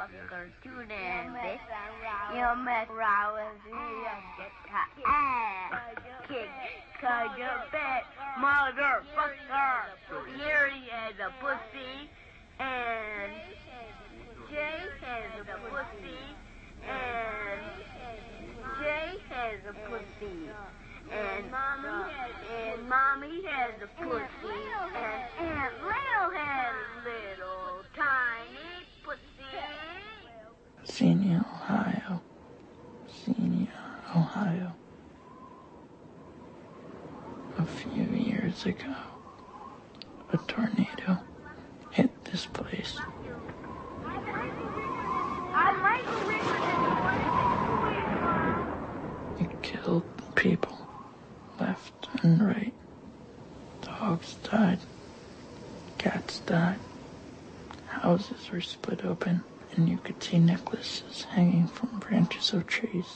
motherfucker tune in, bitch. You make row and you get her ass kicked. Cause you're a bad motherfucker. Yuri has a pussy, and Jay has a pussy, and Jay has a pussy. And mommy has a pussy, and Aunt Lil has a little tiny pussy. Xenia, Ohio. Xenia, Ohio. A few years ago, a tornado hit this place. It killed people left and right. Dogs died. Cats died. Houses were split open, and you could see necklaces hanging from branches of trees.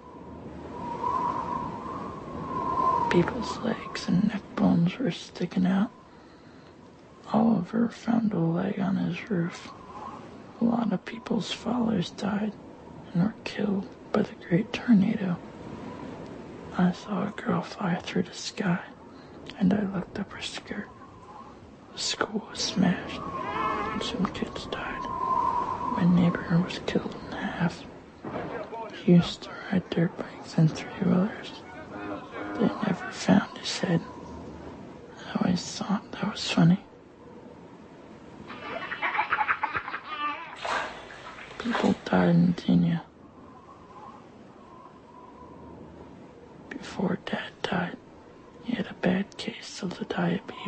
People's legs and neck bones were sticking out. Oliver found a leg on his roof. A lot of people's fathers died and were killed by the great tornado. I saw a girl fly through the sky, and I looked up her skirt. The school was smashed, and some kids died. My neighbor was killed in half. He used to ride dirt bikes and three-wheelers. They never found his head. I always thought that was funny. People died in Xenia. Before Dad died, he had a bad case of the diabetes.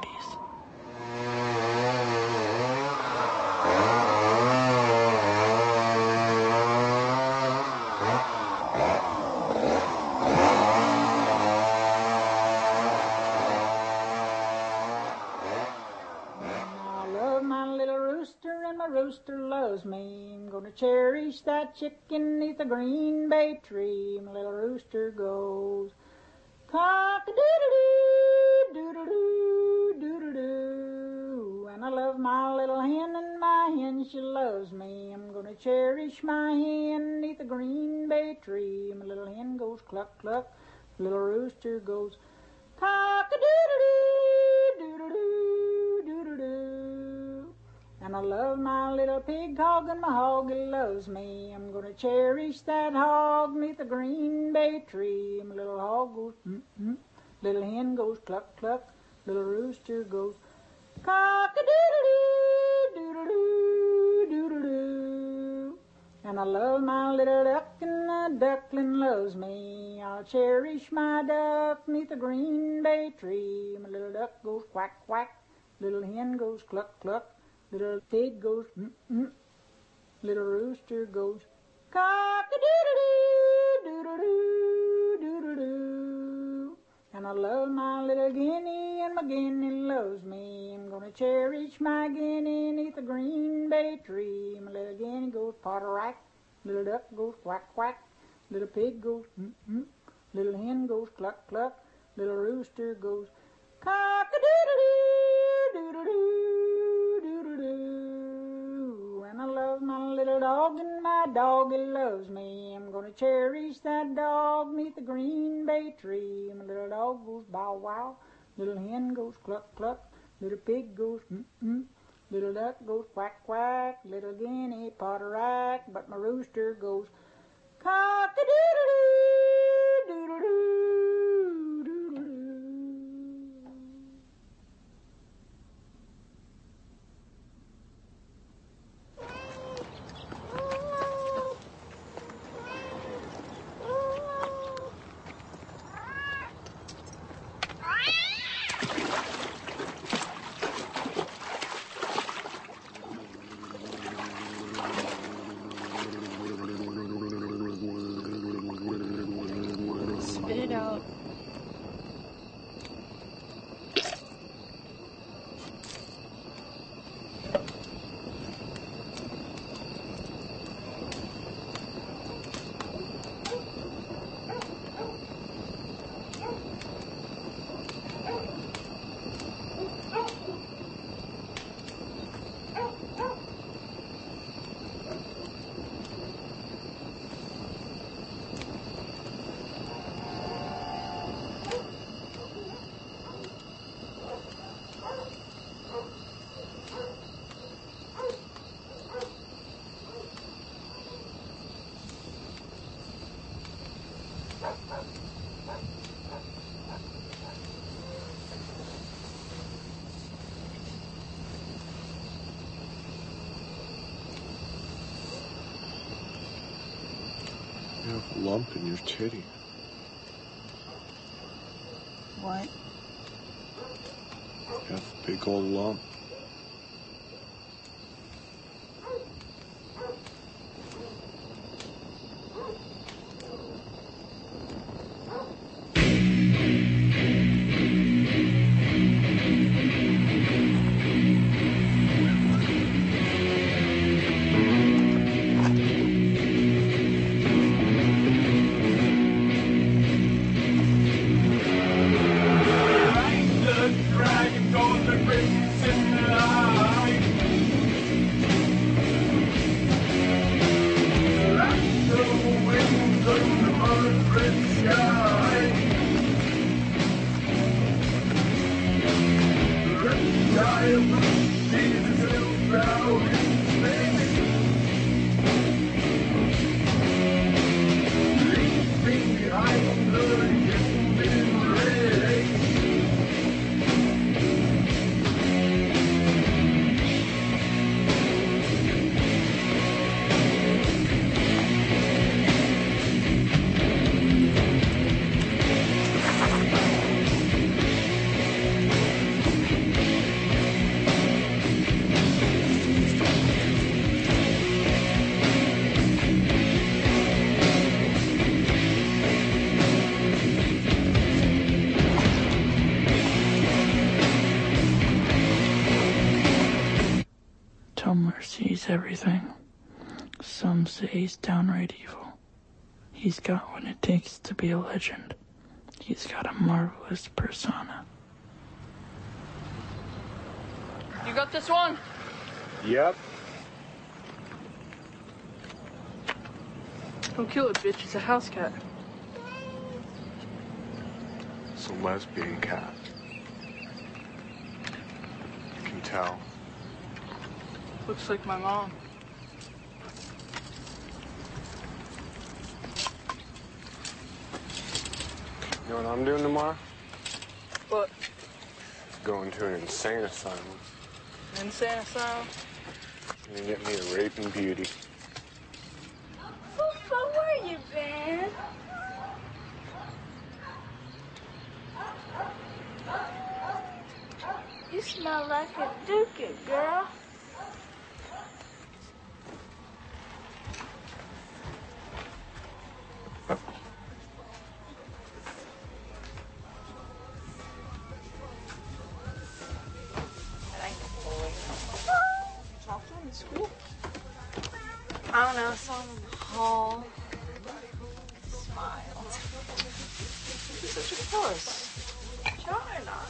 Rooster loves me. I'm gonna cherish that chicken neath a green bay tree. My little rooster goes cock-a-doodle-doo, doodle-doo, doodle-doo. And I love my little hen, and my hen, she loves me. I'm gonna cherish my hen neath a green bay tree. My little hen goes cluck, cluck. Little rooster goes cock-a-doodle-doo, doodle-doo, doodle-doo. And I love my little pig hog, and my hog loves me. I'm gonna cherish that hog neath a green bay tree. My little hog goes mm-mm. Little hen goes cluck, cluck. Little rooster goes cock-a-doodle-doo, doodle-doo, doodle-doo. And I love my little duck, and the duckling loves me. I'll cherish my duck neath a green bay tree. My little duck goes quack, quack. Little hen goes cluck, cluck. Little pig goes mm-mm. Little rooster goes cock-a-doodle-doo, doodle-doo, doodle-doo. And I love my little guinea, and my guinea loves me. I'm gonna cherish my guinea neath a green bay tree. My little guinea goes potter-rack. Little duck goes quack, quack. Little pig goes mm-mm. Little hen goes cluck, cluck. Little rooster goes cock-a-doodle-doo, doodle-doo, doodle-doo. And I love my little dog, and my dog loves me. I'm gonna cherish that dog neath the green bay tree. My little dog goes bow wow. Little hen goes cluck, cluck. Little pig goes mm-mm. Little duck goes quack, quack. Little guinea potter-rack. But my rooster goes cock-a-doodle-doo, doodle-doo, doodle-doo. Spit it out. You have a lump in your titty. What? You have a big old lump. Tumblr sees everything. Some say he's downright evil. He's got what it takes to be a legend. He's got a marvelous persona. You got this one? Yep. Don't kill it, bitch. It's a house cat. It's a lesbian cat. You can tell. Looks like my mom. You know what I'm doing tomorrow? What? Going to an insane asylum. Insane asylum? And get me a raping beauty. Papa, where you been? You smell like a dookie, girl. Talk to him in school. I don't know, saw him in the hall. Smiled. He's such a puss. Try not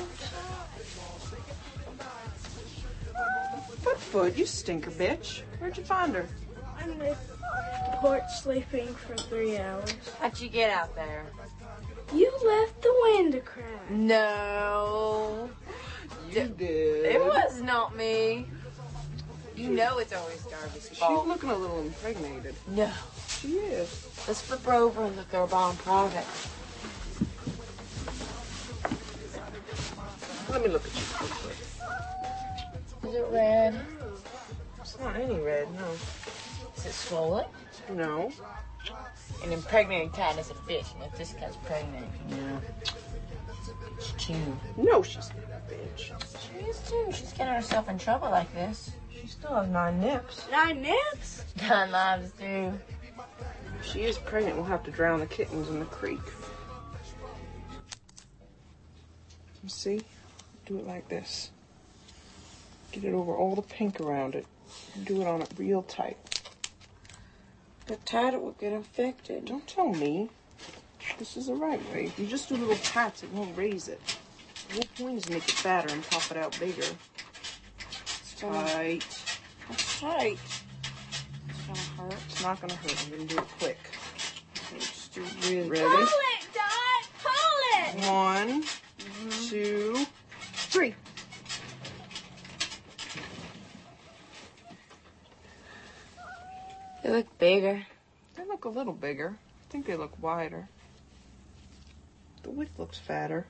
to. Foot, you stinker bitch. Where'd you find her? On the porch sleeping for 3 hours. How'd you get out there? You left the window crack. No. You did. It was not me. You know it's always Darby's She's fault. looking a little impregnated. No. She is. Let's flip her over and look her up on private. Let me look at you real quick. Is it red? It's not any red, no. Is it swollen? No. An impregnating cat is a bitch, and if this cat's pregnant, yeah. It's too. No, she's not a bitch. She is too. She's getting herself in trouble like this. She still has 9 nips. 9 nips? 9 lives too. If she is pregnant, we'll have to drown the kittens in the creek. See? Do it like this. Get it over all the pink around it. Do it on it real tight. Get tight, it will get infected. Don't tell me. This is the right way. If you just do little pats, it won't raise it. The whole point is to make it fatter and pop it out bigger. It's tight. That's tight. It's gonna hurt. It's not gonna hurt. I'm gonna do it quick. Okay, just do really. Pull Ready? it, Dot! Pull it! 1, 2, 3. They look bigger. They look a little bigger. I think they look wider. The width looks fatter.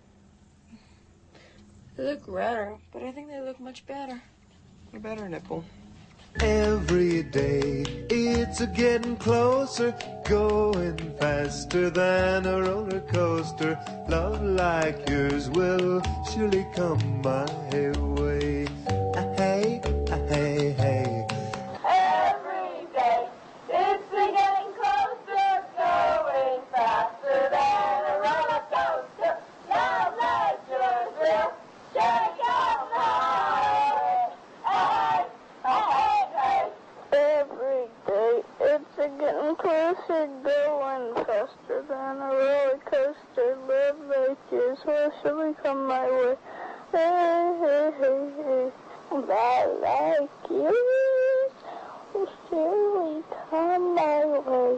They look redder, but I think they look much better. A better nipple. Every day it's a getting closer, going faster than a roller coaster. Love like yours will surely come my way. Hey, hey, hey. Every day, it's getting closer, going faster than a roller coaster. Love like yours will shake out my hey, hey, hey. Every day, it's getting closer, going faster than a roller coaster. Love like yours will surely come my way. Hey, hey, hey, hey. Love like yours will surely come my way.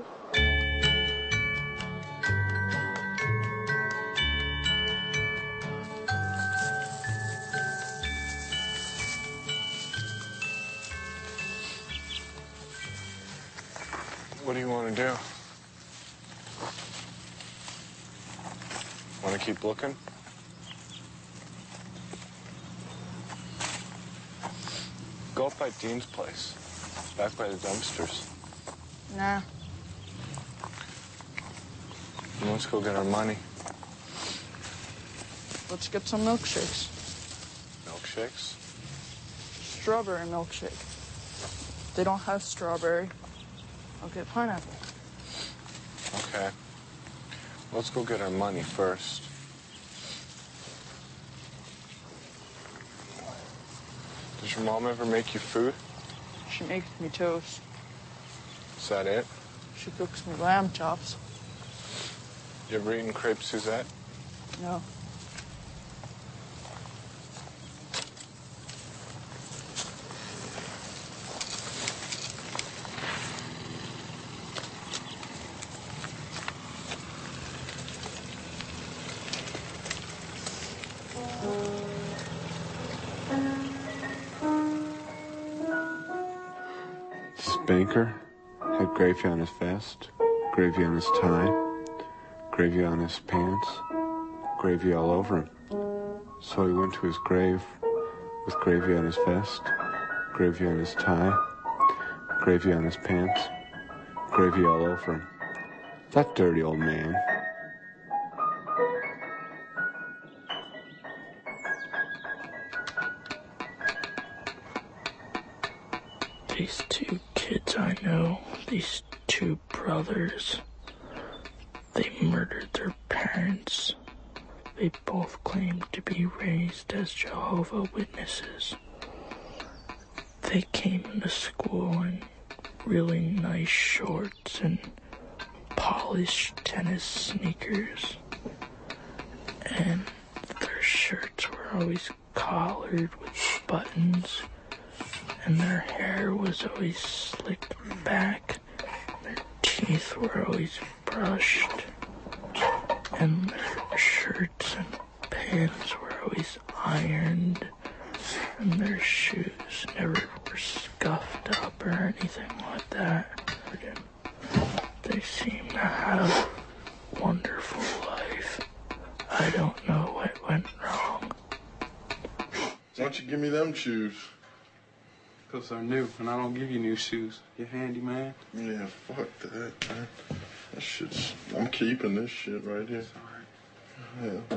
What do you want to do? Want to keep looking? Go up by Dean's place, back by the dumpsters. Nah. And let's go get our money. Let's get some milkshakes. Milkshakes? Strawberry milkshake. They don't have strawberry. I'll get pineapple. Okay. Let's go get our money first. Does your mom ever make you food? She makes me toast. Is that it? She cooks me lamb chops. You ever eaten crepe Suzette? No. Spanker had gravy on his vest, gravy on his tie, gravy on his pants, gravy all over him. So he went to his grave with gravy on his vest, gravy on his tie, gravy on his pants, gravy all over him. That dirty old man. These two kids I know, these two brothers, they murdered their parents. They both claim to be raised as Jehovah's Witnesses. They came into school in really nice shorts and polished tennis sneakers. And their shirts were always collared with buttons. And their hair was always slicked back. Their teeth were always brushed. And their shirts and pants were always ironed. And their shoes never were scuffed up or anything like that. They seem to have a wonderful life. I don't know what went wrong. Why don't you give me them shoes? Because they're new, and I don't give you new shoes. You handy, man? Yeah, fuck that, man. That shit's... I'm keeping this shit right here. Yeah.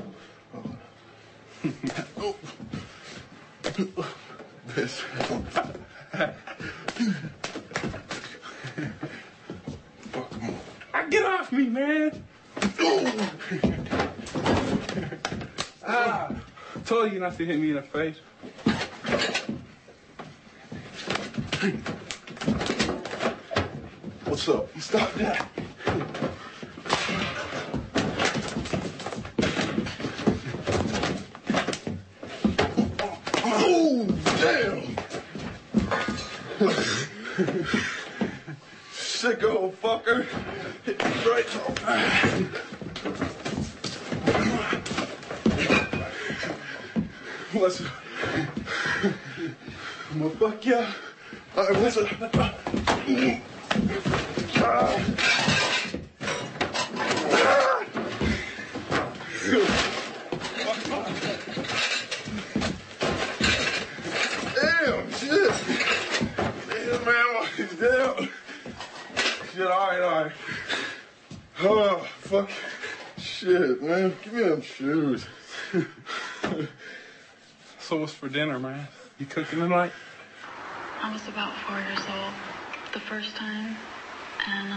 Oh. This. Get off me, man! I told you not to hit me in the face. What's up? Stop that. Oh, damn! Sick old fucker. Hit me right off. What's up? I'm gonna fuck ya. All right, what's up? Oh, fuck. Shit, man. Give me them shoes. So what's for dinner, man? You cooking tonight? I was about 4 years old the first time, and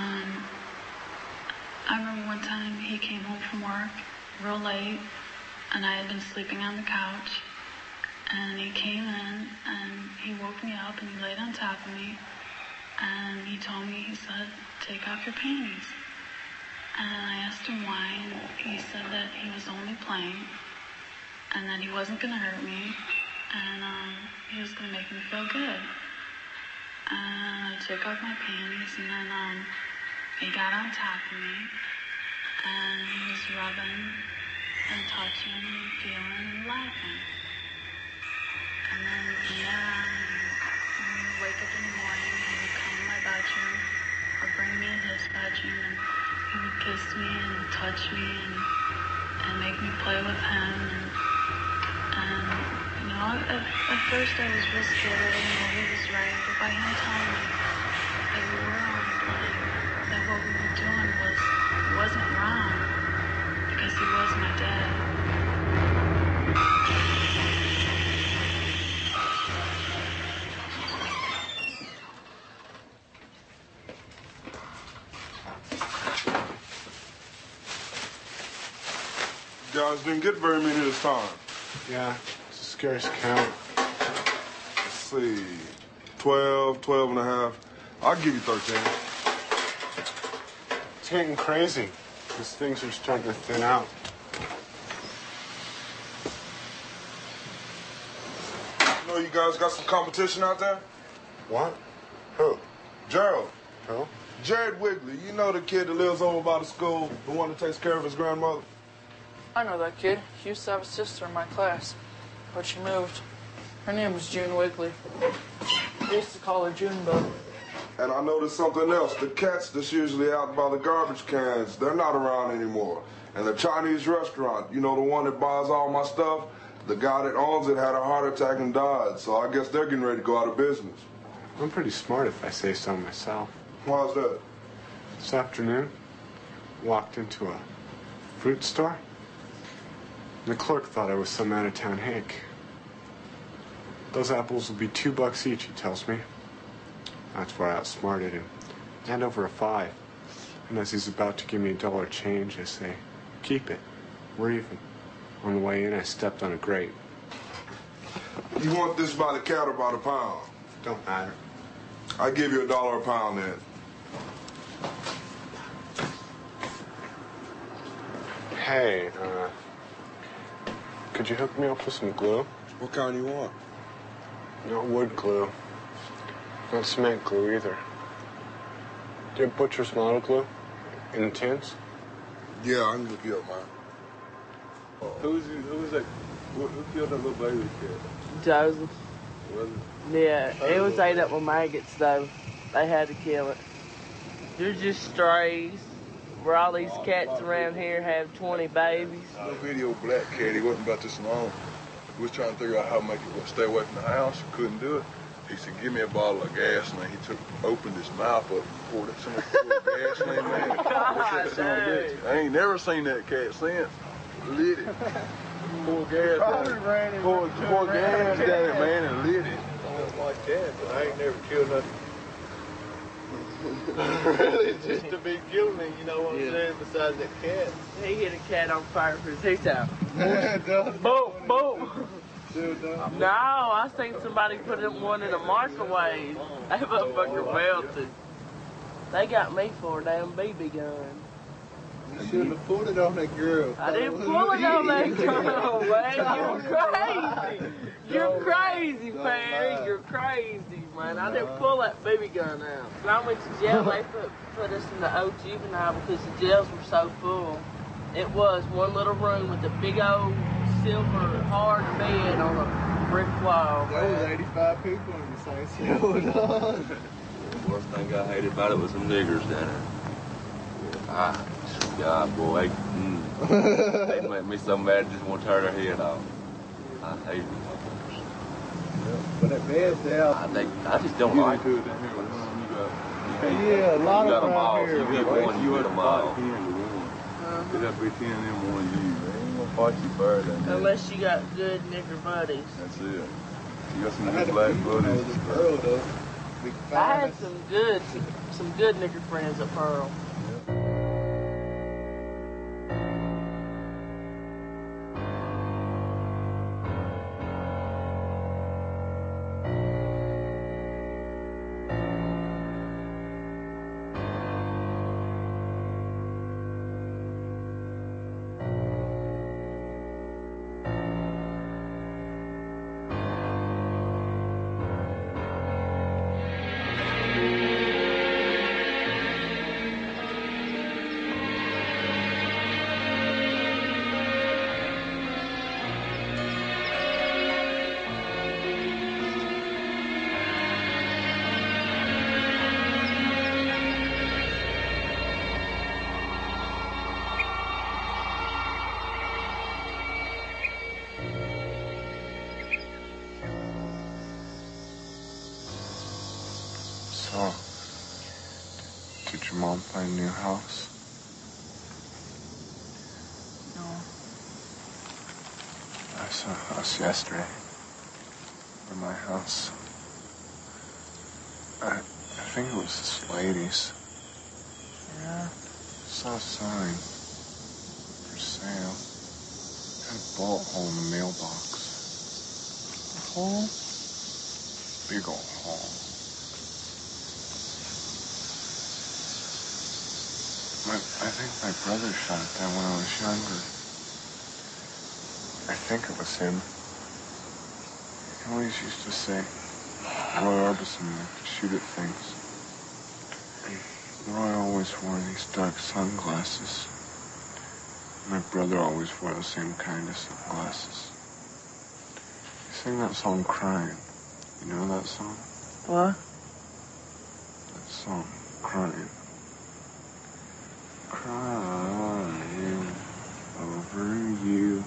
I remember one time he came home from work real late, and I had been sleeping on the couch, and he came in, and he woke me up, and he laid on top of me, and he told me, he said, take off your panties. And I asked him why, and he said that he was only playing, and that he wasn't going to hurt me, and he was going to make me feel good. And I took off my panties, and then he got on top of me, and he was rubbing and touching and feeling and laughing. And then when we would wake up in the morning, he would come in my bedroom or bring me in his bedroom, and he would kiss me and touch me and make me play with him. And you know, at first I was real scared. I didn't know he was right, but by him telling me that we were only playing, that what we were doing wasn't wrong, because he was my dad. You guys didn't get very many this time. Yeah, it's the scarce count. Let's see. 12, 12 and a half. I'll give you 13. It's getting crazy. These things are starting to thin out. You know you guys got some competition out there? What? Who? Gerald. Who? Jared Wigley. You know the kid that lives over by the school, the one that takes care of his grandmother? I know that kid. He used to have a sister in my class, but she moved. Her name was June Wigley. They used to call her Junebug. And I noticed something else. The cats that's usually out by the garbage cans, they're not around anymore. And the Chinese restaurant, you know, the one that buys all my stuff, the guy that owns it had a heart attack and died. So I guess they're getting ready to go out of business. I'm pretty smart if I say so myself. Why's that? This afternoon, walked into a fruit store. The clerk thought I was some out-of-town hick. Those apples will be $2 each, he tells me. That's where I outsmarted him. And over a 5. And as he's about to give me $1 change, I say, keep it. We're even. On the way in, I stepped on a grape. You want this by the count or by the pound? Don't matter. I give you $1 a pound then. Hey, could you hook me up with some glue? What kind you want? Not wood glue. Not cement glue either. Do you have butcher's model glue? In tins? Yeah, I can look you up, man. Who's that? Who killed that little baby kid? Joseph. Was it? Yeah, it was ate up with maggots, though. They had to kill it. They're just strays. Where all these cats around here have 20 babies. No video of Black Cat. He wasn't about this long. We was trying to figure out how to make it stay away from the house. Couldn't do it. He said, give me a bottle of gasoline. He opened his mouth up and poured some gasoline, man. God, I ain't never seen that cat since. Lit it. Pour gas down it. Pour gas down it, man, and lit it. Something like that, but I ain't never killed nothing. Really, just to be guilty, you know what I'm saying, besides that cat. He hit a cat on fire for his teeth out. Boom, boom. No, I seen somebody put one in a microwave. That motherfucker melted. They got me for a damn BB gun. You shouldn't have pulled it on that girl. I didn't pull it on that girl, man. You're crazy. You're crazy, Perry. You're crazy, man. I didn't pull that BB gun out. When I went to jail, they put us in the old juvenile because the jails were so full. It was one little room with a big old silver hard bed on a brick wall. There was 85 people in the same cell. The worst thing I hated about it was some niggers down there. God, boy, they make me so mad I just want to tear their head off. I hate them. But that bed's down. I just don't like it. Yeah, a lot You got of them all. them You out here. get one, you get them all. They got to be 10 in one you. They ain't gonna fight you further. Unless you got good nigger buddies. That's it. You got some good black buddies. Pearl though. I had some good nigger friends at Pearl. So, did your mom buy a new house? No. I saw a house yesterday. Or my house. I think it was this lady's. Yeah. Saw a sign. For sale. Had a bullet hole in the mailbox. A hole? Big old hole. I think my brother shot it down when I was younger. I think it was him. He always used to say, Roy Orbison liked to shoot at things. And Roy always wore these dark sunglasses. My brother always wore the same kind of sunglasses. He sang that song, Crying. You know that song? What? That song, Crying. Crying over you.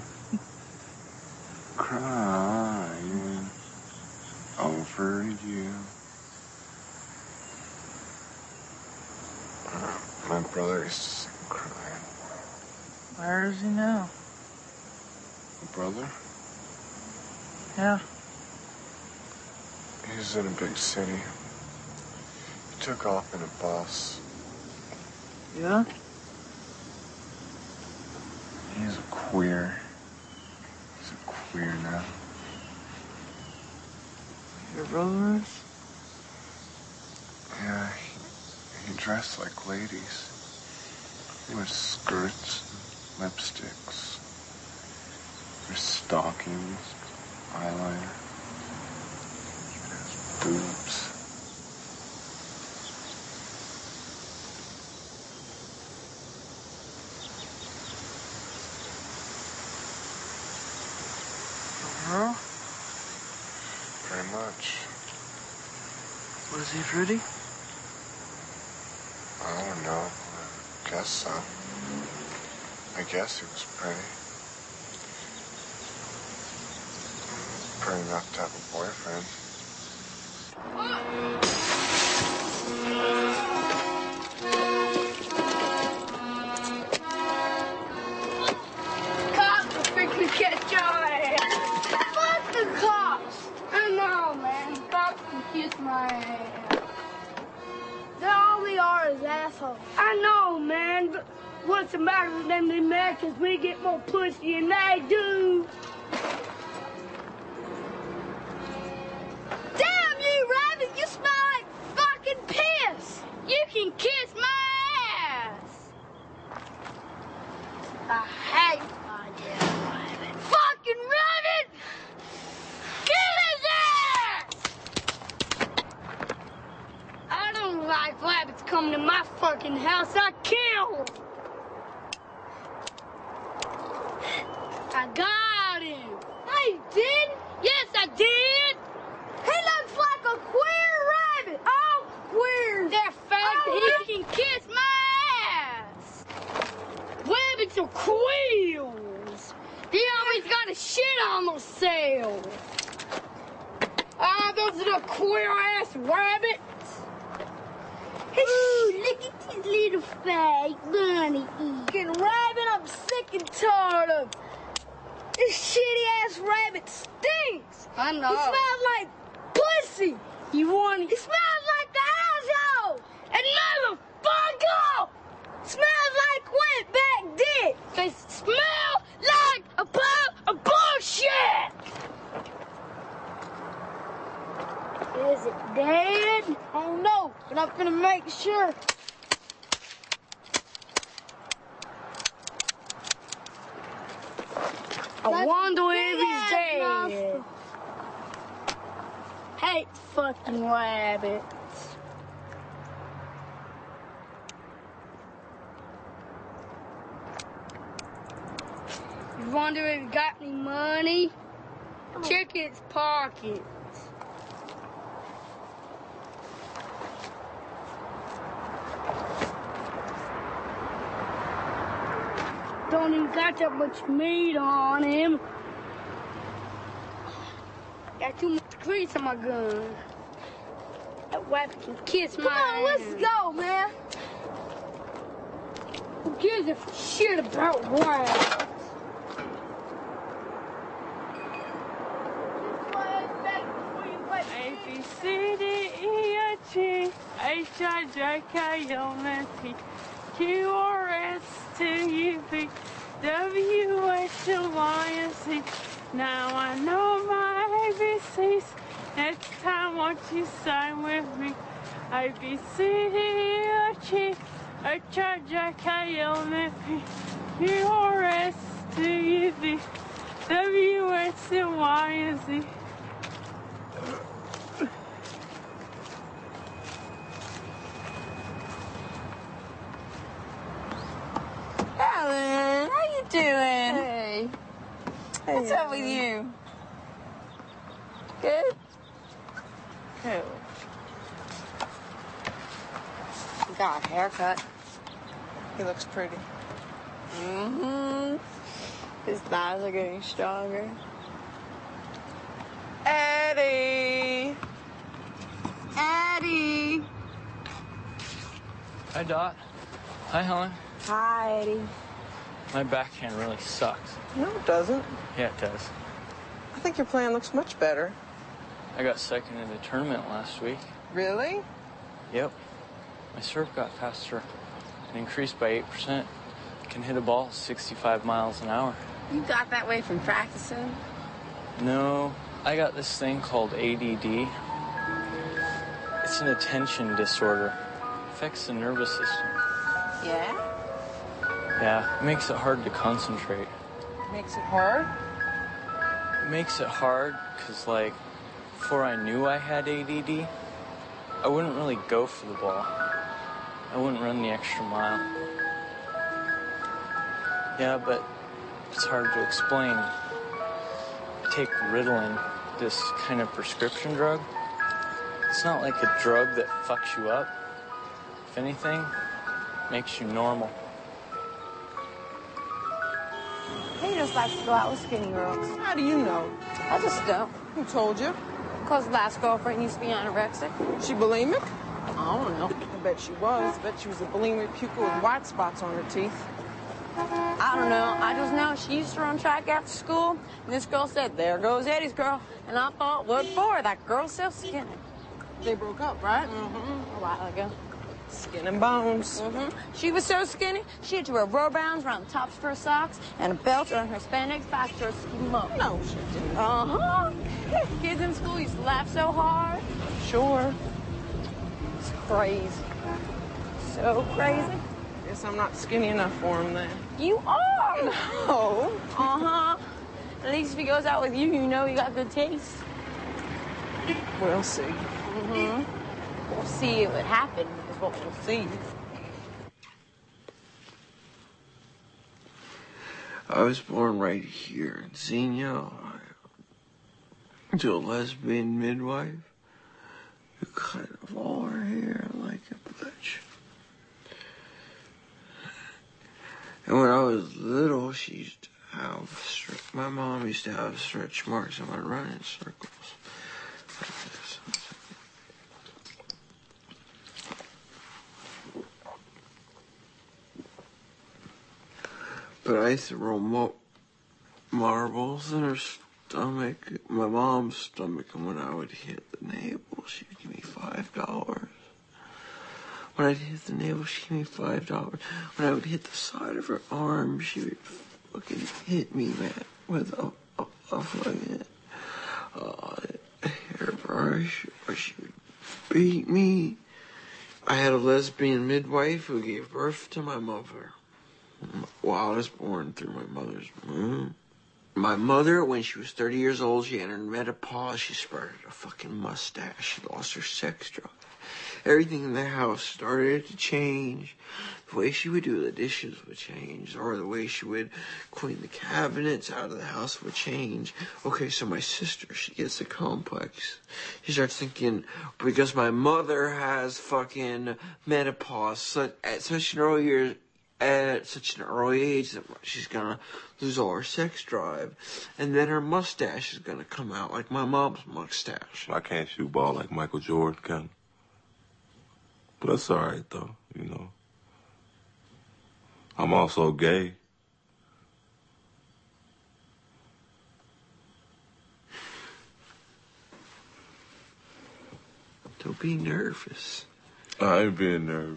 Crying over you. My brother used to sing Crying. Where is he now? Your brother? Yeah. He's in a big city. He took off in a bus. Yeah? He's a queer. He's a queer now. Your brother is? Yeah, he dressed like ladies. He wears skirts, and lipsticks, wears stockings, eyeliner, and has boobs. Huh? Very much. Was he pretty? I don't know. I guess so. I guess he was pretty. Pretty enough to have a boyfriend. Cops will freaking catch your ass. Fuck the cops. I know, man. Cops can kiss my ass. They all we are is assholes. I know, man, but what's the matter with them Americans? We get more pussy than they do. Damn you, Rabbit! You smell like fucking piss! You can kiss my ass! I hate my damn Rabbit. Fucking Rabbit! Kill his ass! I don't like rabbits coming to my fucking house. I kill them. I got him. I did? Yes, I did. He looks like a queer rabbit. All queers. They're fake. He can kiss my ass. Rabbits are queers. They always got a shit on themselves. Ah, those are the queer-ass rabbits. Look at this little fake bunny. Fucking rabbit, I'm sick and tired of. This shitty-ass rabbit stinks. I know. He smells like pussy. You want it? He smells like the asshole. And motherfucker smells like wetback dick. They smell like a pile of bullshit. Is it dead? I don't know, but I'm gonna make sure. I wonder if he's dead. Hate fucking rabbits. You wonder if he got any money? Check his pockets. Don't even got that much meat on him. Got too much grease on my gun. That wife can kiss my ass. Come on, let's go, man. Who gives a shit about rabbits? A-B-C-D-E-F-G-H-I-J-K-L-M-N-P Q-R-S-T-U-V-W-H-Y-N-C. Now I know my ABCs. Next time, won't you sign with me? A-B-C-D-E-F-G-H-I-J-K-L-M-N-P Q-R-S-T-U-V-W-H-Y-N-C. Alan, how you doing? Hey. What's up with you? Good? Good. Got a haircut. He looks pretty. Mm-hmm. His thighs are getting stronger. Eddie! Eddie! Hi, Dot. Hi, Helen. Hi, Eddie. My backhand really sucks. No, it doesn't. Yeah, it does. I think your plan looks much better. I got second in the tournament last week. Really? Yep. My serve got faster and increased by 8%. I can hit a ball 65 miles an hour. You got that way from practicing? No, I got this thing called ADD. It's an attention disorder. It affects the nervous system. Yeah? Yeah, it makes it hard to concentrate. Makes it hard? It makes it hard because, like, before I knew I had ADD, I wouldn't really go for the ball. I wouldn't run the extra mile. Yeah, but it's hard to explain. I take Ritalin, this kind of prescription drug. It's not like a drug that fucks you up. If anything, it makes you normal. He just likes to go out with skinny girls. How do you know? I just don't. Who told you? Because last girlfriend used to be anorexic. She bulimic? I don't know. I bet she was. I bet she was a bulimic puker with white spots on her teeth. I don't know. I just know she used to run track after school. And this girl said, there goes Eddie's girl. And I thought, what for? That girl's so skinny. They broke up, right? Mm-hmm. A while ago. Skin and bones. Mm-hmm. She was so skinny, she had to wear rubber bands around the tops of her socks and a belt around her spandex back to her ski mug. No, she didn't. Uh-huh. Kids in school used to laugh so hard. Sure. It's crazy. So crazy. Guess I'm not skinny enough for him then. You are. No. Uh-huh. At least if he goes out with you, you know he got good taste. We'll see. Mm-hmm. We'll see what happened is what we'll see. I was born right here in Xenia, Ohio, to a lesbian midwife who cut off all her hair like a butch. And when I was little, she used to have my mom used to have stretch marks on my running circles. Like this. But I used to roll marbles in her stomach, my mom's stomach, and when I would hit the navel, she would give me $5. When I'd hit the navel, she'd give me $5. When I would hit the side of her arm, she would fucking hit me, man, with a fucking hairbrush, or she would beat me. I had a lesbian midwife who gave birth to my mother while I was born through my mother's womb. My mother, when she was 30 years old, she entered menopause. She sprouted a fucking mustache. She lost her sex drive. Everything in the house started to change. The way she would do the dishes would change, or the way she would clean the cabinets out of the house would change. Okay, so my sister, she gets a complex. She starts thinking, because my mother has fucking menopause at such an early age that she's gonna lose all her sex drive, and then her mustache is gonna come out like my mom's mustache. I can't shoot ball like Michael Jordan can. But that's all right, though, you know. I'm also gay. Don't be nervous. I ain't being nervous.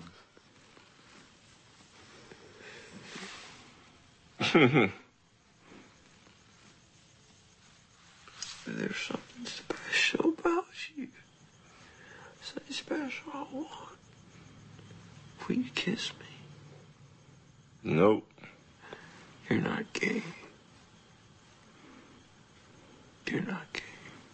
There's something special about you. Something special I want. Will you kiss me? Nope. You're not gay. You're not gay.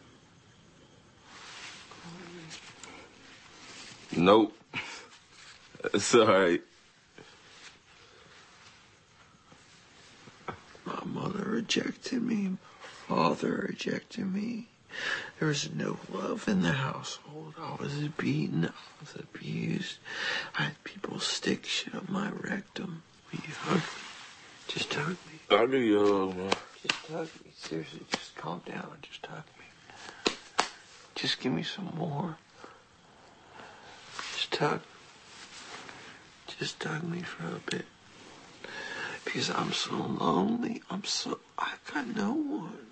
Nope. It's all right. My mother rejected me. My father rejected me. There was no love in the household. I was beaten. I was abused. I had people stick shit up my rectum. Will you hug me? Just hug me. I knew you love me. Just hug me. Seriously, just calm down. Just hug me. Just give me some more. Just hug me for a bit. Because I'm so lonely. I got no one.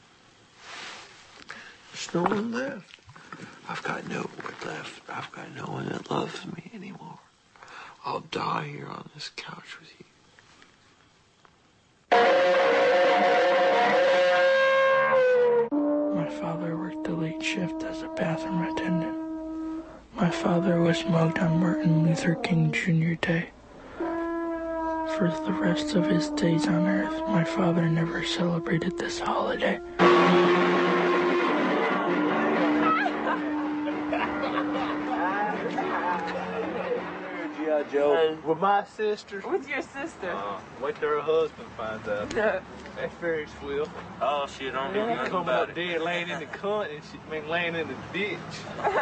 There's no one left. I've got no one left. I've got no one that loves me anymore. I'll die here on this couch with you. My father worked the late shift as a bathroom attendant. My father was mugged on Martin Luther King Jr. Day. For the rest of his days on Earth, my father never celebrated this holiday. Joe. With my sister. What's your sister? Wait till her husband finds out. That's Ferris wheel. Oh, shit, I don't even know coming about up dead, laying in the cunt, and she been laying in the ditch.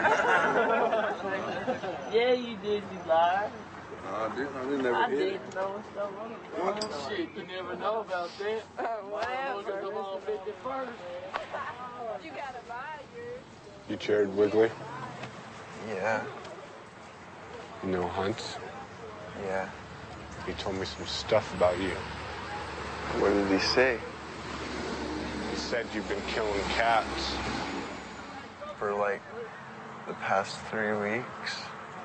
Yeah, you did, you lied. I didn't never I hit it. didn't know stuff. What shit? You never know about that. Whatever. Come on, 51st. You gotta buy yours. You chaired Wiggly? Yeah. You know Hunt? Yeah. He told me some stuff about you. What did he say? He said you've been killing cats. For like the past 3 weeks.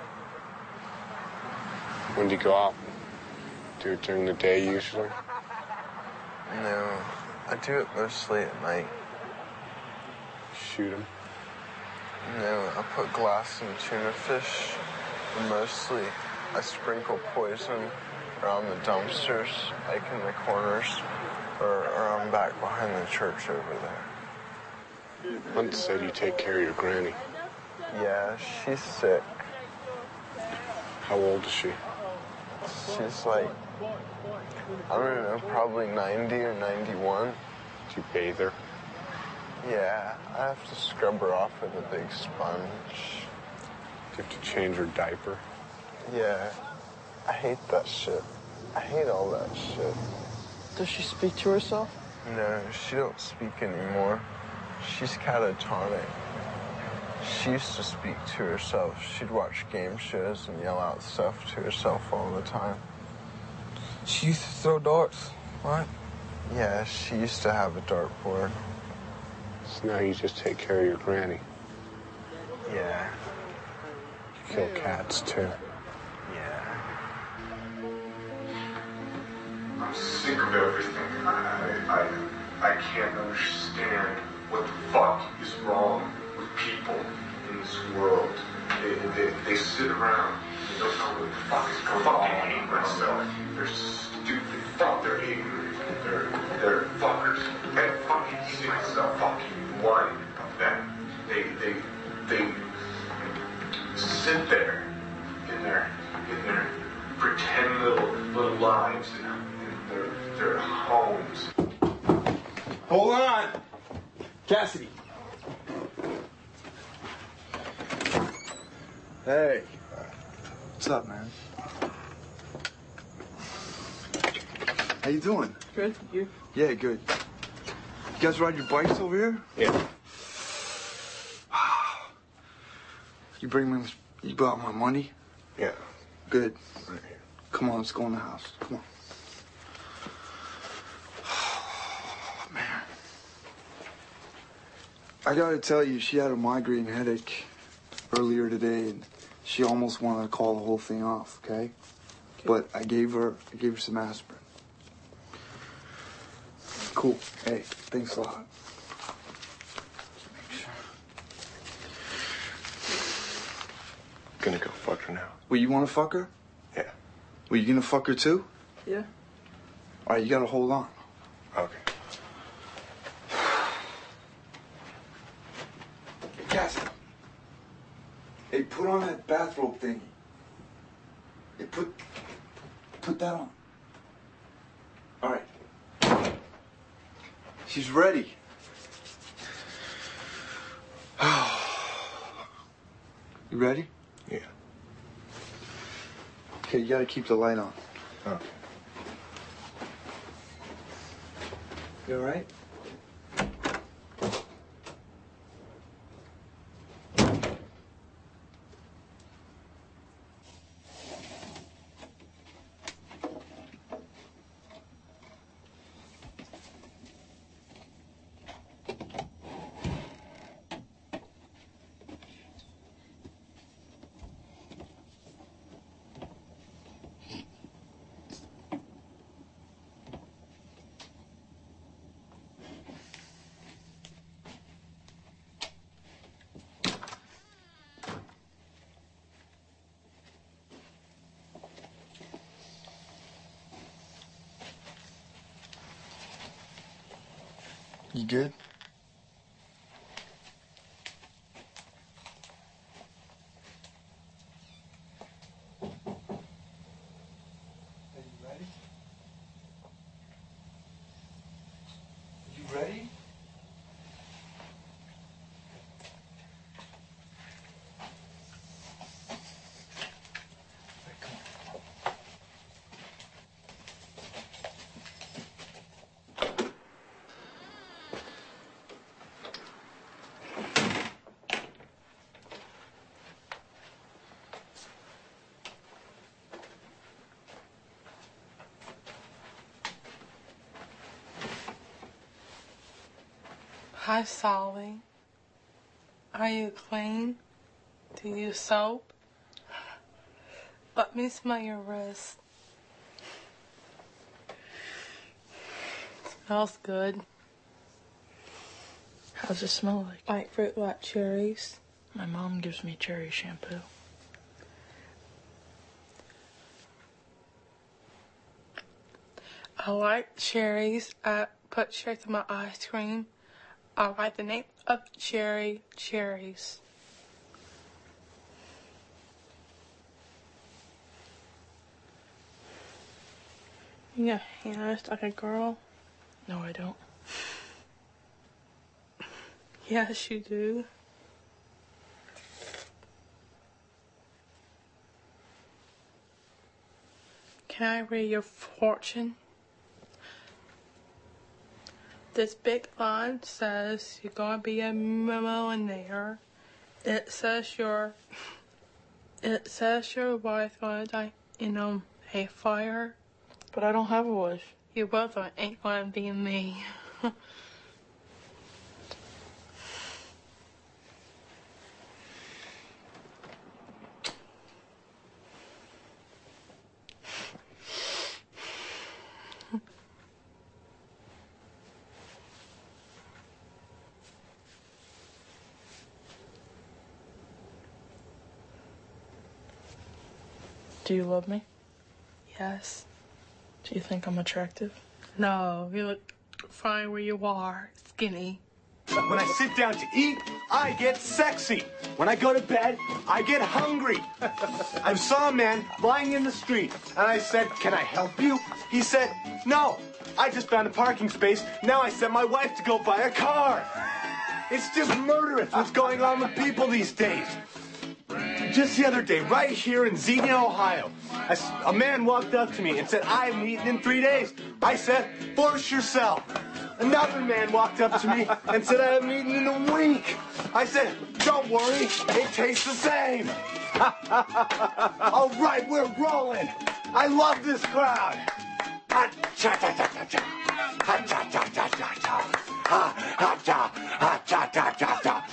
When do you go out? Do it during the day usually? No, I do it mostly at night. Shoot him? No, I put glass in tuna fish. And mostly, I sprinkle poison around the dumpsters, like in the corners, or around back behind the church over there. Hunt said you take care of your granny. Yeah, she's sick. How old is she? She's like, I don't know, probably 90 or 91. Do you bathe her? Yeah, I have to scrub her off with a big sponge. Do you have to change her diaper? Yeah, I hate that shit. I hate all that shit. Does she speak to herself? No, she don't speak anymore. She's catatonic. She used to speak to herself. She'd watch game shows and yell out stuff to herself all the time. She used to throw darts. What? Yeah, she used to have a dartboard. So now you just take care of your granny. Yeah. You kill cats, too. Yeah. I'm sick of everything. I can't understand what the fuck is wrong with people in this world. They sit around and don't know what the fuck is going on. I hate myself. They're stupid. Fuck, they're ignorant. They're fuckers. And fucking see myself. Fucking one of them. They sit there in their pretend little lives in their homes. Hold on! Cassidy. Hey. What's up, man? How you doing? Good, you? Yeah, good. You guys ride your bikes over here? Yeah. You brought my money? Yeah. Good. Right here. Come on, let's go in the house. Come on. Oh, man. I gotta tell you, she had a migraine headache earlier today, and she almost wanted to call the whole thing off, okay? But I gave her some aspirin. Cool. Hey, thanks a lot. Gonna go fuck her now. Well, you wanna fuck her? Yeah. Well, you gonna fuck her too? Yeah. All right, you gotta hold on. Okay. Hey, Cassie. Hey, put on that bathrobe thingy. Hey, put that on. All right. She's ready. You ready? Yeah. Okay, you gotta keep the light on. Okay. You all right? You good? Are you ready? You ready? Hi, Solly. Are you clean? Do you use soap? Let me smell your wrist. Smells good. How's it smell like? Like fruit, like cherries. My mom gives me cherry shampoo. I like cherries. I put cherries in my ice cream. I like the name of cherries. You got hands like a girl? No, I don't. Yes, you do. Can I read your fortune? This big line says you're gonna be a millionaire. It says your wife's gonna die in a fire. But I don't have a wife. Your brother ain't gonna be me. Do you love me? Yes. Do you think I'm attractive? No, you look fine where you are, skinny. When I sit down to eat, I get sexy. When I go to bed, I get hungry. I saw a man lying in the street, and I said, "Can I help you?" He said, "No, I just found a parking space. Now I sent my wife to go buy a car." It's just murderous what's going on with people these days. Just the other day, right here in Xenia, Ohio, a man walked up to me and said, "I haven't eaten in 3 days." I said, "Force yourself." Another man walked up to me and said, "I haven't eaten in a week." I said, "Don't worry, it tastes the same." All right, we're rolling. I love this crowd. Ha-cha-cha-cha-cha-cha. Ha-cha-cha-cha-cha-cha. Ha-cha-cha-cha-cha-cha.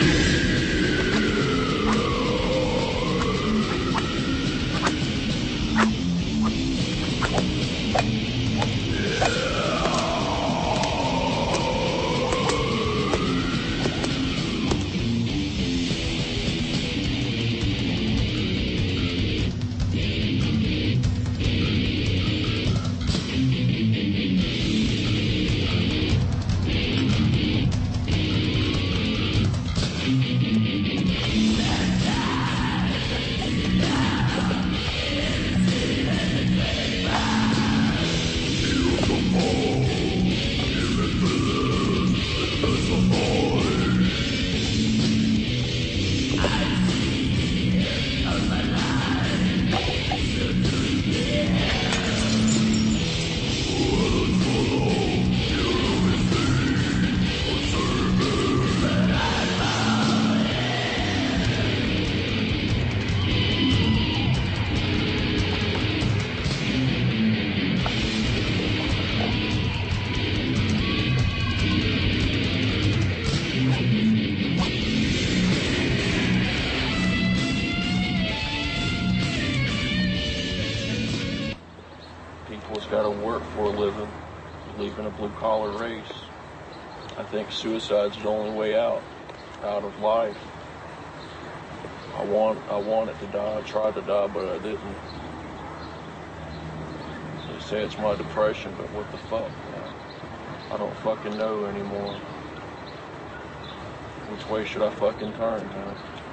I think suicide's the only way out of life. I wanted to die. I tried to die, but I didn't. They say it's my depression, but what the fuck, man? I don't fucking know anymore. Which way should I fucking turn, man?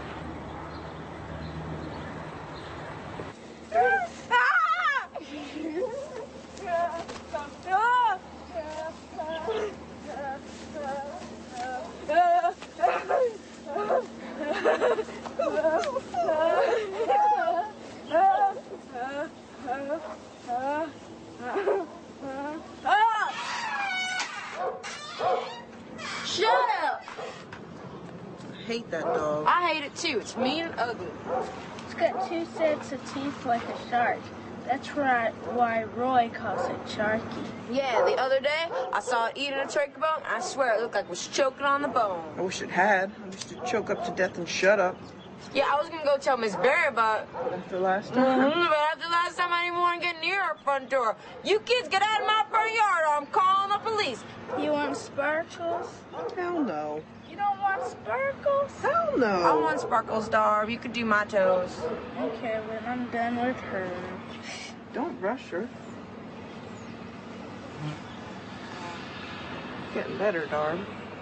Shut up! I hate that dog. I hate it too. It's mean and ugly. It's got 2 sets of teeth like a shark. That's why Roy calls it Sharky. Yeah, the other day, I saw it eating a turkey bone. I swear it looked like it was choking on the bone. I wish it had. I used to choke up to death and shut up. Yeah, I was gonna go tell Miss Barry about it. After last time? But after last time, I didn't want to get near our front door. You kids get out of my front yard or I'm calling the police. You want sparkles? Hell no. You don't want sparkles? Hell no. I want sparkles, Darb. You could do my toes. Okay, when I'm done with her. Don't rush her. Getting better, Darb.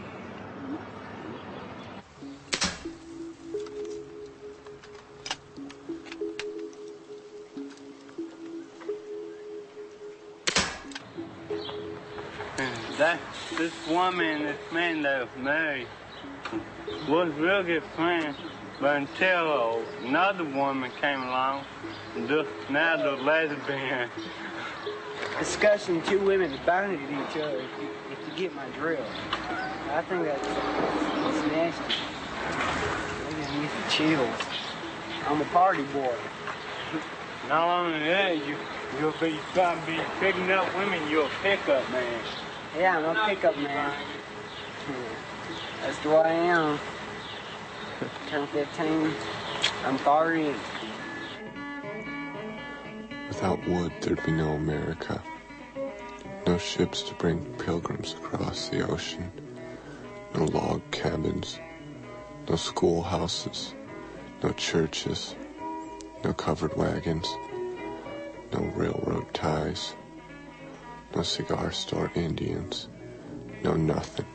This woman, this man that was married, was real good friends, but until another woman came along, now the lesbian. Discussing 2 women bonded each other, if you get my drill. I think that's nasty. They give me the chills. I'm a party boy. Not only that, You'll be trying to be picking up women, you're a pickup man. Yeah, I'm a pickup man. That's the way I am. Turn 15, I'm far in. Without wood, there'd be no America. No ships to bring pilgrims across the ocean. No log cabins. No schoolhouses. No churches. No covered wagons. No railroad ties. No cigar store Indians. No nothing.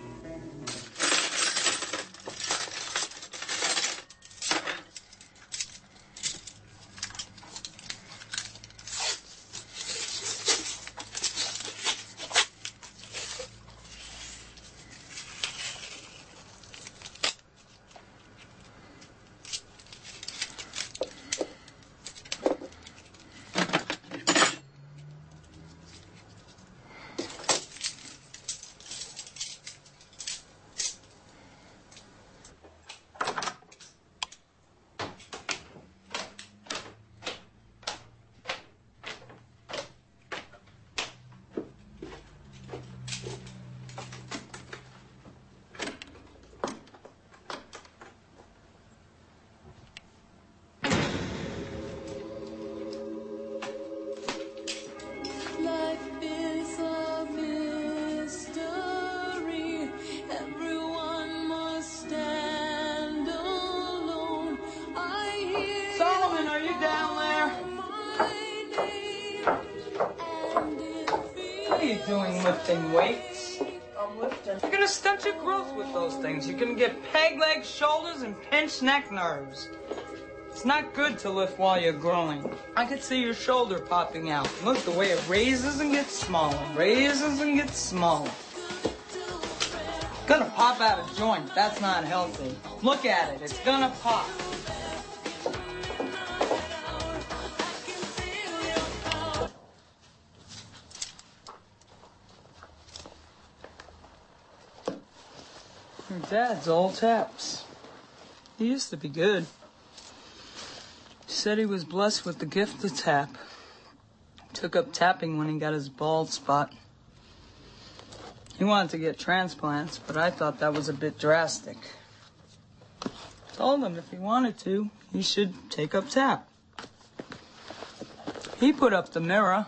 Lifting weights. I'm lifting. You're gonna stunt your growth with those things. You're gonna get peg leg shoulders and pinched neck nerves. It's not good to lift while you're growing. I could see your shoulder popping out. Look, the way it raises and gets smaller, raises and gets smaller. It's gonna pop out of joint. That's not healthy. Look at it. It's gonna pop. Your dad's old taps. He used to be good. He said he was blessed with the gift to tap. Took up tapping when he got his bald spot. He wanted to get transplants, but I thought that was a bit drastic. Told him if he wanted to, he should take up tap. He put up the mirror.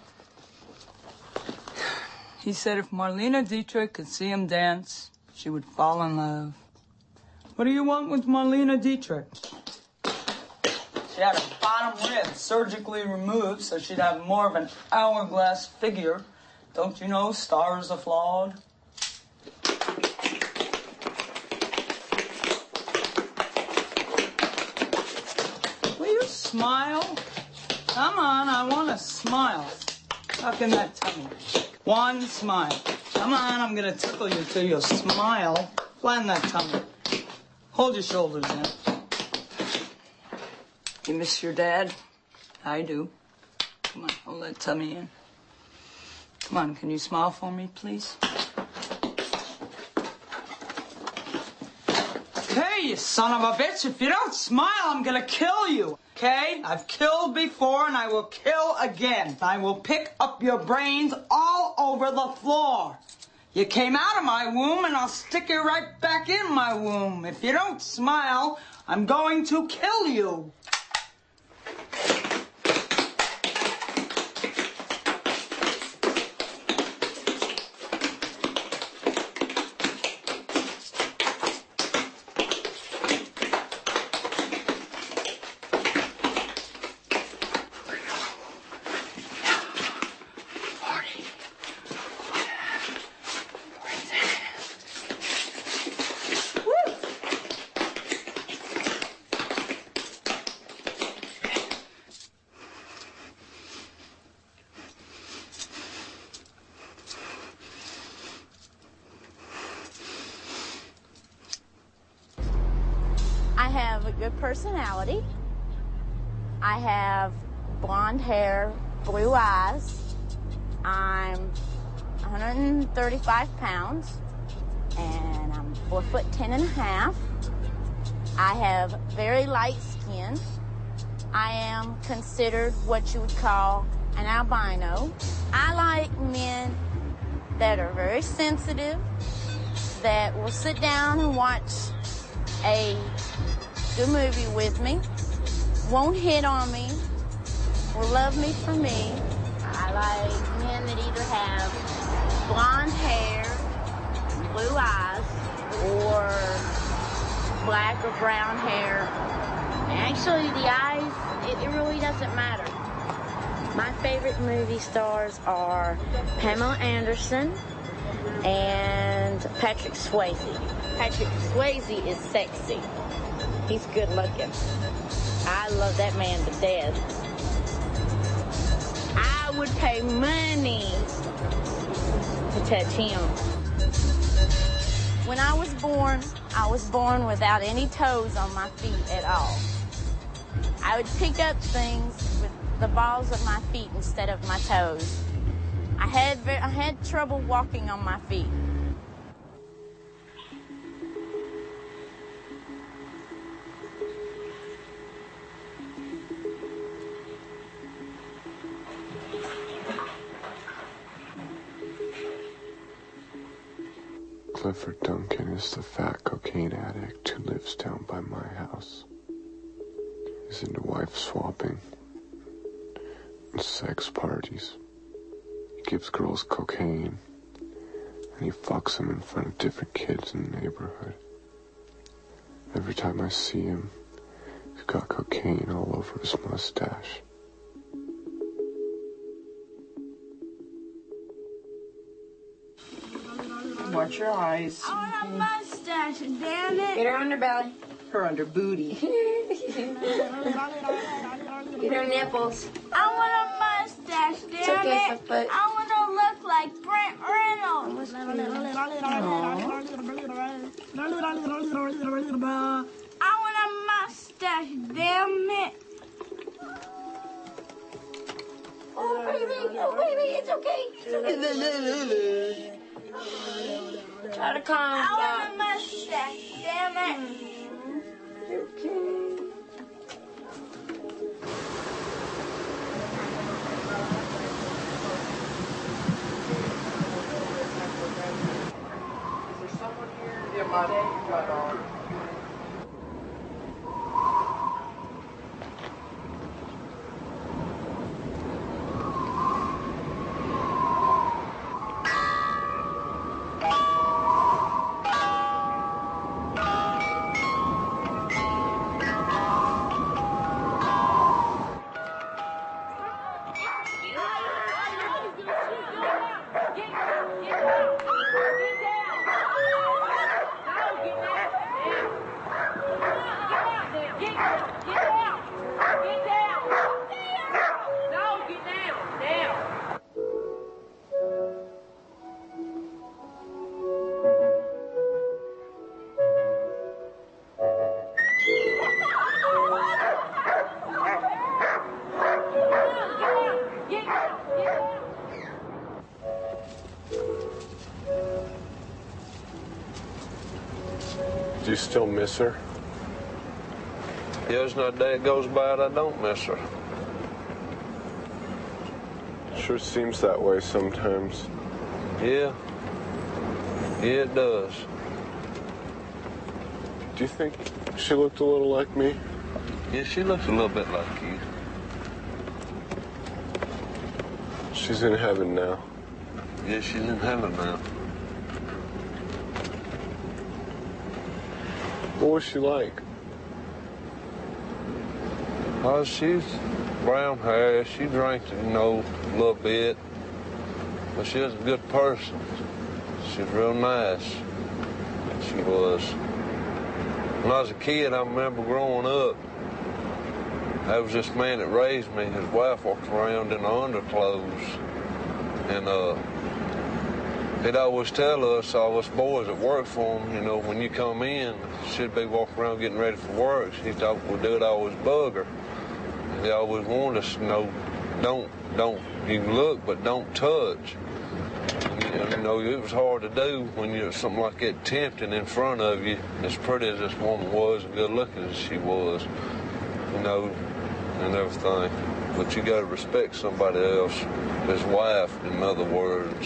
He said if Marlene Dietrich could see him dance, she would fall in love. What do you want with Marlene Dietrich? She had her bottom rib surgically removed so she'd have more of an hourglass figure. Don't you know stars are flawed? Will you smile? Come on, I want to smile. Tuck in that tummy. One smile. Come on, I'm gonna tickle you till you smile. Flatten that tummy. Hold your shoulders in. You miss your dad? I do. Come on, hold that tummy in. Come on, can you smile for me, please? Hey, you son of a bitch, if you don't smile, I'm gonna kill you. Okay? I've killed before and I will kill again. I will pick up your brains all over the floor. You came out of my womb and I'll stick you right back in my womb. If you don't smile, I'm going to kill you. Good personality. I have blonde hair, blue eyes. I'm 135 pounds and I'm 4'10.5". I have very light skin. I am considered what you would call an albino. I like men that are very sensitive, that will sit down and watch a good movie with me, won't hit on me, will love me for me. I like men that either have blonde hair, blue eyes, or black or brown hair. Actually, the eyes, it really doesn't matter. My favorite movie stars are Pamela Anderson and Patrick Swayze. Patrick Swayze is sexy. He's good looking. I love that man to death. I would pay money to touch him. When I was born without any toes on my feet at all. I would pick up things with the balls of my feet instead of my toes. I had trouble walking on my feet. Clifford Duncan is the fat cocaine addict who lives down by my house. He's into wife swapping and sex parties. He gives girls cocaine and he fucks them in front of different kids in the neighborhood. Every time I see him, he's got cocaine all over his mustache. Watch your eyes. I want a mustache, damn it. Get her under belly. Her under booty. Get her nipples. I want a mustache, damn it. I want to look like Brent Reynolds. I want a mustache, damn it. Oh, baby, it's okay. Try to calm down. I want a mustache, damn it. Okay. Is there someone here? Yeah, my dog. Do you still miss her? Yeah, there's not a day that goes by that I don't miss her. Sure seems that way sometimes. Yeah. Yeah, it does. Do you think she looked a little like me? Yeah, she looks a little bit like you. She's in heaven now. Yeah, she's in heaven now. What was she like? Oh, she's brown hair. She drank, a little bit. But she was a good person. She was real nice. She was. When I was a kid, I remember growing up, there was this man that raised me. His wife walked around in her underclothes. And he'd always tell all us boys that worked for him, when you come in, she'd be walking around getting ready for work. He thought we'd do it always bug her. And they always warned us, don't, you can look, but don't touch. And, it was hard to do when you're something like that tempting in front of you, as pretty as this woman was, and good looking as she was, and everything. But you gotta respect somebody else, his wife, in other words.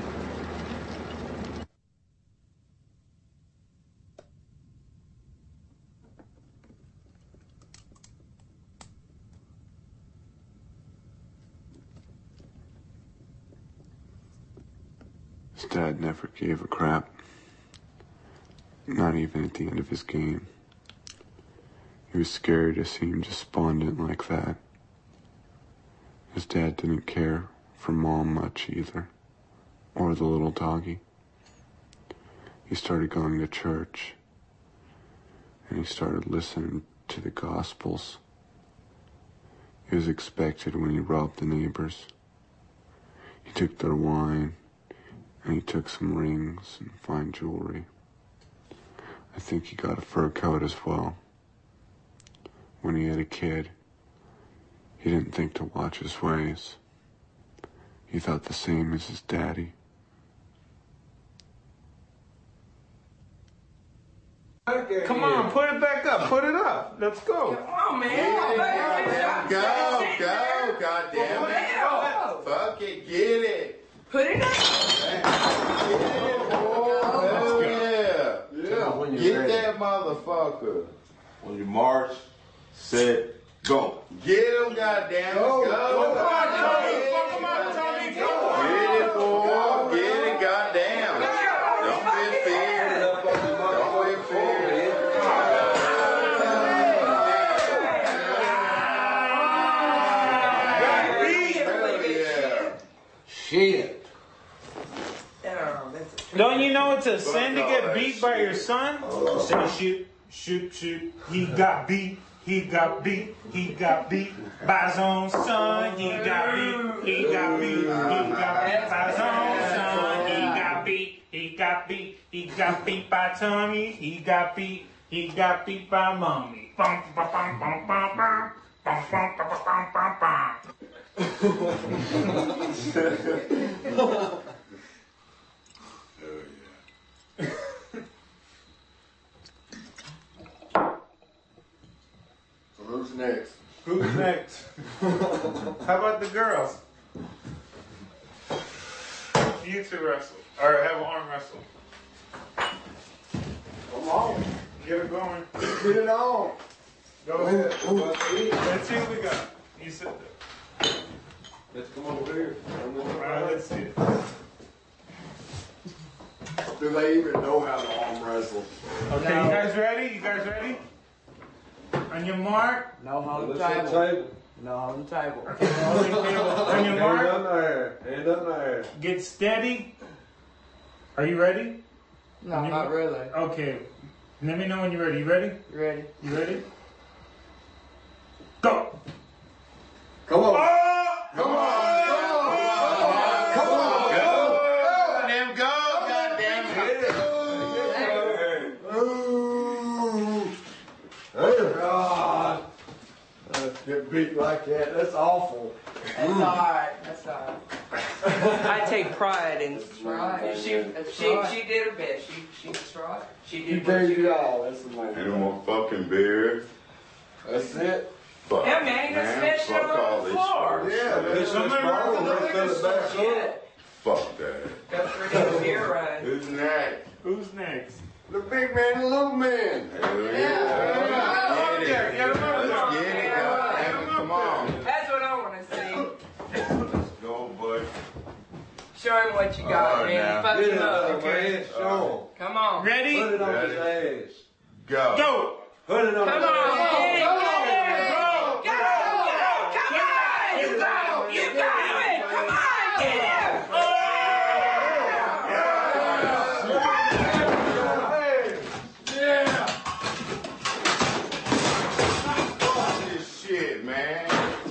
His dad never gave a crap. Not even at the end of his game. He was scary to see him despondent like that. His dad didn't care for Mom much either, or the little doggy. He started going to church, and he started listening to the Gospels. It was expected when he robbed the neighbors. He took their wine, and he took some rings and fine jewelry. I think he got a fur coat as well. When he had a kid, he didn't think to watch his ways. He thought the same as his daddy. Come on, put it back up. Put it up. Let's go. Come on, man. Go, goddamn it. Fuck it, get it. Put it up. Oh, yeah. Get that motherfucker. When you march, set, go. Get him, goddamn it. Go. Come on, Tony. Go. Get it, boy. Get it, goddamn. Don't be scared. Don't be scared. Shit. Don't you know it's a sin to get beat by your son? Say shoot. He got beat by his own son. He got beat by his own son. He got beat by Tommy. He got beat by Mommy. Bum, bum, bum, bum, bum, bum. Bum, bum, bum, bum, bum, bum. Who's next? Who's next? How about the girls? You two wrestle. Or have an arm wrestle. Come on. Get it going. Get it on. Go ahead. Let's see what we got. You sit there. Let's come over here. Alright, let's see it. Do they even know how to arm wrestle? Okay, you guys ready? On your mark. No, hold the table. No, hold the table. On your mark. Hand up there. Get steady. Are you ready? No, not really. Okay. Let me know when you're ready. You ready? Ready. You ready? Go. Come on. Oh! Come on. Come on. Go. Let him go, goddamn. God. Get beat like that. That's awful. That's alright. I take pride in. Right. She did her best. She You did what gave she it all. That's amazing. Ain't no more fucking beer. That's it. Fuck. Yeah, man, you done smashed it on the floor. Yeah, There's somebody around the liquor store. Fuck that. Got 3 beer right. Who's next? Who's next? The big man, the little man. Hell Yeah. Get him up there. Get it, goddamn. Come on. That's what I want to see. Let's go, bud. Show him what you got, All right, man. now. Fuck him up. Okay, show Come on. Ready? him. Put it on his ass. Go. Go. Put it on Come his on. ass. Get it. Go. Come on. You got it. Come on. Get it. Yeah. Fuck this shit, man.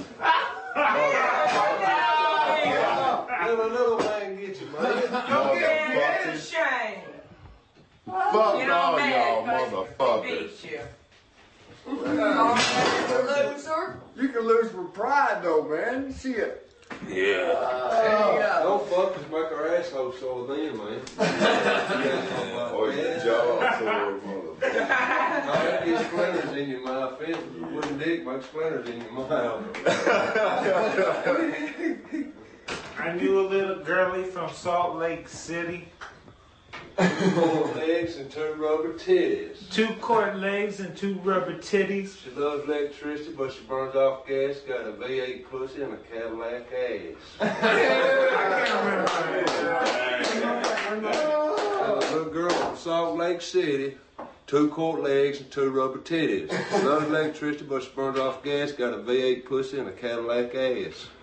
Let a little man get you, man. Go get it. Shame. Fuck You know, all man, y'all because he motherfuckers. beat you. You can lose for pride, though, man. Shit. Yeah. Don't fuck us, make our asshole sore then, man. Or your jaw sore, motherfucker. I'll get splinters in your mouth. Wooden dick make splinters in your mouth. I knew a little girlie from Salt Lake City. 2 quart legs and 2 rubber titties. 2 quart legs and 2 rubber titties. She loves electricity, but she burns off gas, got a V8 pussy and a Cadillac ass. I can't remember. A little girl from Salt Lake City, 2 quart legs and 2 rubber titties. She loves electricity, but she burns off gas, got a V8 pussy and a Cadillac ass.